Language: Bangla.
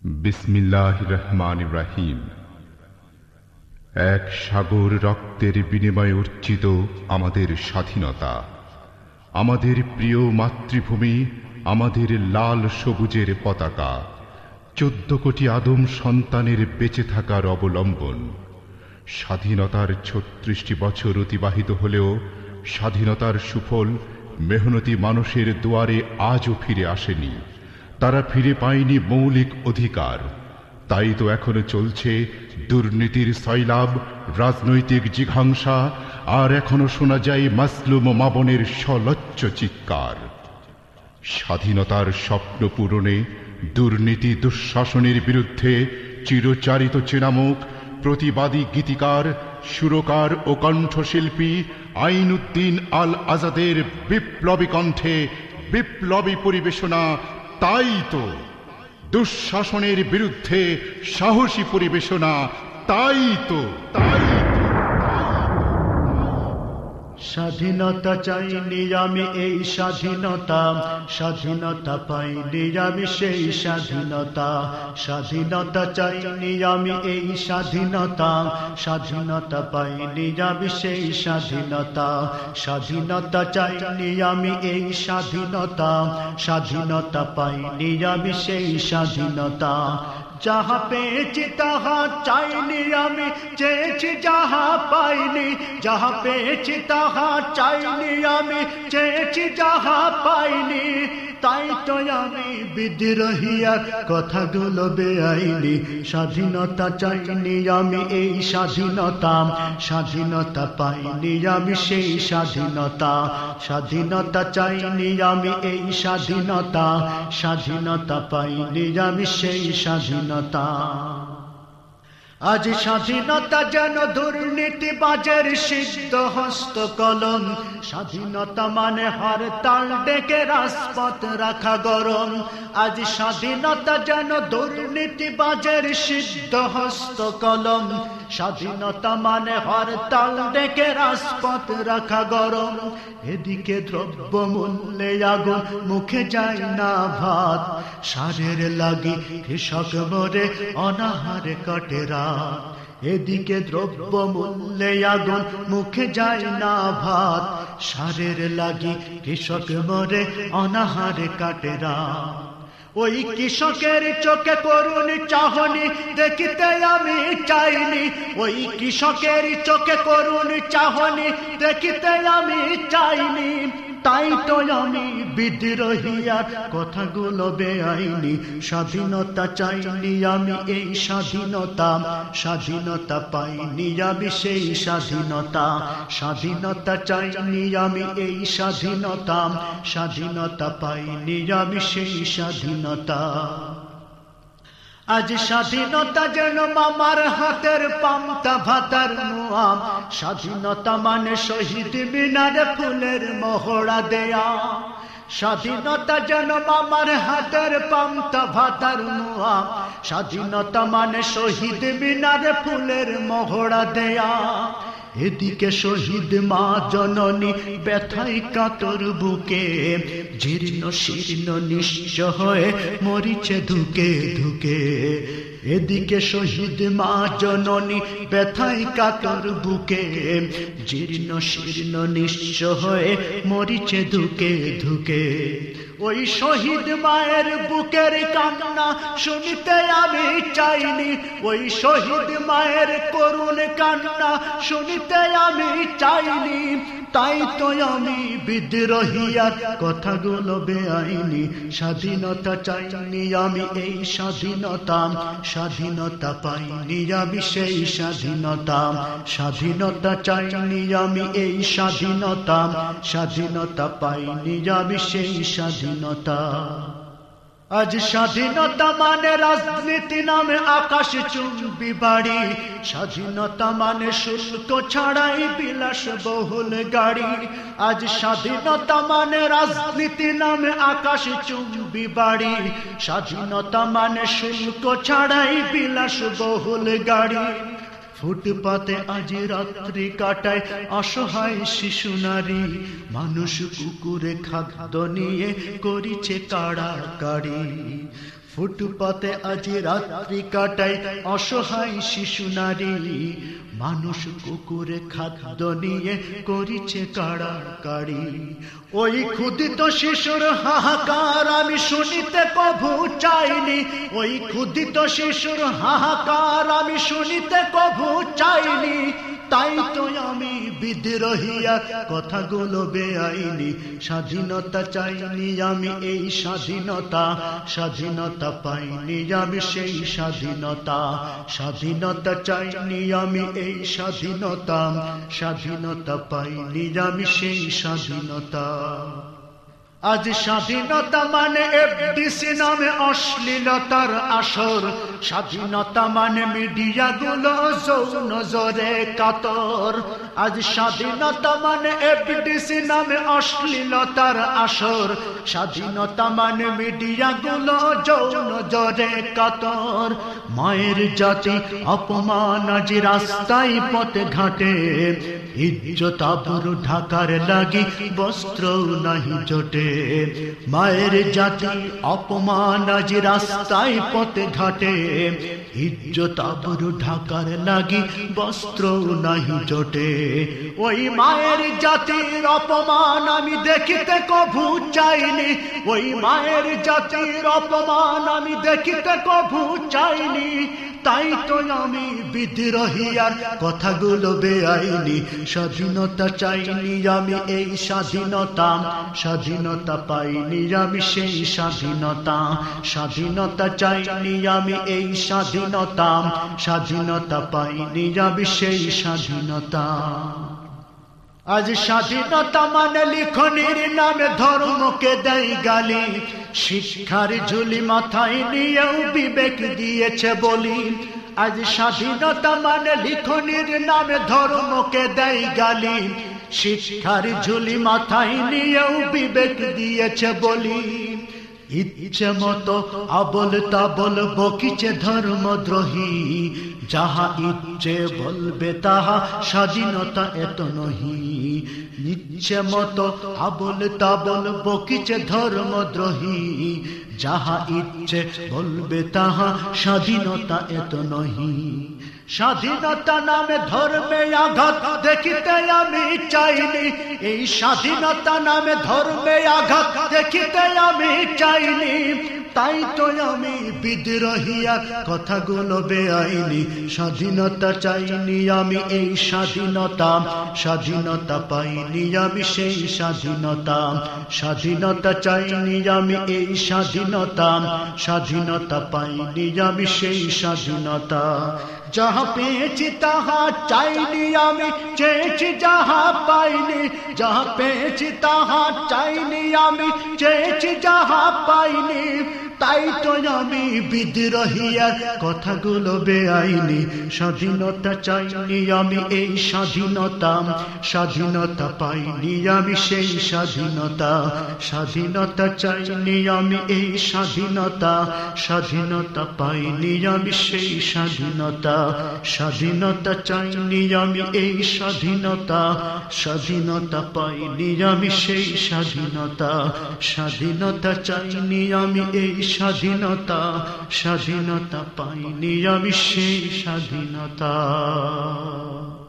বিসমিল্লাহির রহমানির রহিম। এক সাগর রক্তের বিনিময়ে অর্জিত আমাদের স্বাধীনতা, আমাদের প্রিয় মাতৃভূমি, আমাদের লাল সবুজের পতাকা, 14 কোটি আদম সন্তানের বেঁচে থাকার অবলম্বন। স্বাধীনতার 36টি বছর অতিবাহিত হলেও স্বাধীনতার সুফল মেহনতি মানুষের দুয়ারে আজও ফিরে আসেনি। তারা ফিরে পায়নি মৌলিক অধিকার। তাই তো এখনো চলছে দুর্নীতির সয়লাব, রাজনৈতিক জিঘাংসা, আর এখনো শোনা যায় মাসলুম ও মাবনের সলজ্জ চিৎকার। স্বাধীনতার স্বপ্ন পূরণে দুর্নীতি দুঃশাসনের বিরুদ্ধে চিরচারিত চেনামুখ প্রতিবাদী গীতিকার, সুরকার ও কণ্ঠশিল্পী আইনউদ্দিন আল আজাদের বিপ্লবী কণ্ঠে বিপ্লবী পরিবেশনা। তাই তো দুঃশাসনের বিরুদ্ধে সাহসী পরিবেশনা। তাই তো স্বাধীনতা চাইনি আমি এই স্বাধীনতা, স্বাধীনতা পাইনি আমি সেই স্বাধীনতা। স্বাধীনতা চাইনি আমি এই স্বাধীনতা, স্বাধীনতা পাইনি আমি সেই স্বাধীনতা। স্বাধীনতা চাইনি আমি এই স্বাধীনতা, স্বাধীনতা পাইনি আমি সেই স্বাধীনতা। যাহা পেয়েছি তাহা চাইনি আমি, চেয়েছি যাহা পাইনি। যাহা পেয়েছি তাহা চাইনি আমি, চেয়েছি যাহা পাইনি। তাই তো আমি বিদ্রোহী আর কথাগুলো বেআইনি। স্বাধীনতা চাইনি আমি এই স্বাধীনতা, স্বাধীনতা পাইনি আমি সেই স্বাধীনতা। স্বাধীনতা চাইনি আমি এই স্বাধীনতা, স্বাধীনতা পাইনি আমি সেই স্বাধীনতা। আজ স্বাধীনতা যেন দুর্নীতিবাজের সিদ্ধ হস্ত কলম। স্বাধীনতা মানে হরতাল ডেকে রাজপথ রাখা গরম। আজ স্বাধীনতা যেন দুর্নীতিবাজের সিদ্ধ হস্ত কলম। স্বাধীনতা মানে হরতাল ডেকে রাজপথ রাখা গরম। এদিকে দ্রব্য মূল্যে আগুন, মুখে যায় না ভাত। সারের লাগি কৃষক মরে অনাহারে কাটে রাত। এদিকে দ্রব্য মূল্যে আগুন, মুখে যায় না ভাত। সারের লাগি কৃষক মরে অনাহারে কাটে রাত। ওই কৃষকের চোখে করুণ চাহনি দেখিতে আমি চাইনি। ওই কৃষকের চোখে করুণ চাহনি দেখিতে আমি চাইনি। তাই তো আমি বিদ্রোহী আর কথাগুলো বেআইনি। স্বাধীনতা চাইনি আমি এই স্বাধীনতা, স্বাধীনতা পাইনি আমি সেই স্বাধীনতা। স্বাধীনতা চাইনি আমি এই স্বাধীনতা, স্বাধীনতা পাইনি আমি সেই স্বাধীনতা। আজ স্বাধীনতা যেন মামার হাতের পান্তা ভাতার মুয়াম। স্বাধীনতা মানে শহীদ মিনারে ফুলের মহড়া দেয়া। স্বাধীনতা যেন মামার হাতের পান্তা ভাতার মুয়াম। স্বাধীনতা মানে শহীদ মিনারে ফুলের মহড়া দেয়া। এদিকে শহীদ মা জননী ব্যথায় কাতর বুকে, জীর্ণ শীর্ণ নিঃস্ব হয়ে মরিছে ধুকে ধুকে। এদিকে শহীদ মা জননী ব্যথায় কাতর বুকে, জীর্ণ শীর্ণ নিঃস্ব হয়ে মরিছে ধুকে ধুকে। ওই শহীদ মায়ের বুকের কান্না শুনিতে আমি চাইনি। ওই শহীদ মায়ের করুণ কান্না শুনিতে আমি চাইনি। তাই তো আমি বিদ্রোহী আর কথাগুলো বেআইনি। স্বাধীনতা চাইনি আমি এই স্বাধীনতা, স্বাধীনতা পাইনি আমি সেই স্বাধীনতা। স্বাধীনতা চাইনি আমি এই স্বাধীনতা, স্বাধীনতা পাইনি আমি সেই স্বাধীনতা। আজ স্বাধীনতা মানে রাজনীতি নামে আকাশ চুম্বি বাড়ি। স্বাধীনতা মানে শুল্ক ছাড়াই বিলাস বহুল গাড়ি। আজ স্বাধীনতা মানে রাজনীতি নামে আকাশ চুম্বি বাড়ি। স্বাধীনতা মানে শুল্ক ছাড়াই বিলাস বহুল গাড়ি। ফুটপাতে আজ রাত্রি কাটায় অসহায় শিশু নারী। মানুষ কুকুরে খাদ্য নিয়ে করিছে কাড়াকাড়ি। ফুটপাতে আজ রাত্রি কাটাই অসহায় শিশু নারী, মানুষ কুকুরে খাদ্য নিয়ে করিছে কাড়াকাড়ি। ওই ক্ষুদিত শিশুর হাহাকার আমি শুনিতে কভু চাইনি, ওই ক্ষুদিত শিশুর হাহাকার আমি শুনিতে কভু চাইনি। তাই তো আমি বিদ্রোহিয়া কথাগুলো বেআইনি। স্বাধীনতা চাইনি আমি এই স্বাধীনতা, স্বাধীনতা পাইনি আমি সেই স্বাধীনতা। স্বাধীনতা চাইনি আমি এই স্বাধীনতা, স্বাধীনতা পাইনি আমি সেই স্বাধীনতা। আজ স্বাধীনতা মানে এফডিসি নামে অশ্লীলতার আসর, স্বাধীনতা মানে মিডিয়া গুলো যৌন জোরে কাতর। আজ স্বাধীনতা মানে এফডিসি নামে অশ্লীলতার আসর, স্বাধীনতা মানে মিডিয়া গুলো যৌন জোরে কাতর। মায়ের জাতি অপমান আজ রাস্তায় পথে ঘাটে, ইজ্জত আবরু ঢাকার লাগি বস্ত্র নাহি জোটে। মায়ের জাতি অপমান আজ রাস্তায় পথে ঘাটে, ইজ্জত আবরু ঢাকার লাগি বস্ত্র নাহি জোটে। ওই মায়ের জাতির অপমান আমি দেখিতে কভু চাইনি, ওই মায়ের জাতির অপমান আমি দেখিতে কভু চাইনি। তাই তো আমি বিদ্রোহিয়ার কথাগুলো বেআইনি। স্বাধীনতা চাইনি আমি এই স্বাধীনতা, স্বাধীনতা পাইনি আমি সেই স্বাধীনতা। স্বাধীনতা চাইনি আমি এই স্বাধীনতা, স্বাধীনতা পাইনি আমি সেই স্বাধীনতা। আজ স্বাধীনতা মানে লিখনির নামে ধর্মকে দেয় গালি, শিক্ষার ঝুলি মাথায় নিয়েও বিবেক দিয়েছে বলি। আজ স্বাধীনতা মানে লিখনির নামে ধর্মকে দেয় গালি, শিক্ষার ঝুলি মাথায় নিয়েও বিবেক দিয়েছে বলি। ইচ্ছে মতো আবল তাবল বকিছে ধর্মদ্রোহী, যাহা ইচ্ছে বলবে তাহা স্বাধীনতা এত নহি। ইচ্ছে মতো আবল তাবল বকিছে ধর্মদ্রোহী, যাহা ইচ্ছে বলবে তাহা স্বাধীনতা এত নহি। স্বাধীনতা নামে ধর্মে আঘাত দেখিতে আমি চাইনি, এই স্বাধীনতা নামে ধর্মে আঘাত দেখিতে আমি চাইনি। তাই তো আমি বিদ্রোহিয়া কথাগুলো বেআইনি। স্বাধীনতা চাইনি আমি এই স্বাধীনতা, স্বাধীনতা পাইনি আমি সেই স্বাধীনতা। স্বাধীনতা চাইনি আমি এই স্বাধীনতা, স্বাধীনতা পাইনি আমি সেই স্বাধীনতা। যাহা পেয়েছি তাহা চাইনি আমি, চেয়েছি যাহা পাইনি। যাহা পেয়েছি তাহা চাইনি আমি, চেয়েছি যাহা পাইনি। তাই তো আমি বিদ্রোহিয়ার কথাগুলো বেআইনি। স্বাধীনতা চাইনি আমি এই স্বাধীনতা, স্বাধীনতা পাইনি আমি সেই স্বাধীনতা। স্বাধীনতা চাইনি আমি এই স্বাধীনতা, স্বাধীনতা পাইনি আমি সেই স্বাধীনতা। স্বাধীনতা চাইনি আমি এই স্বাধীনতা, স্বাধীনতা পাইনি আমি সেই স্বাধীনতা। স্বাধীনতা চাইনি আমি এই স্বাধীনতা, স্বাধীনতা পাইনি আমি সেই স্বাধীনতা।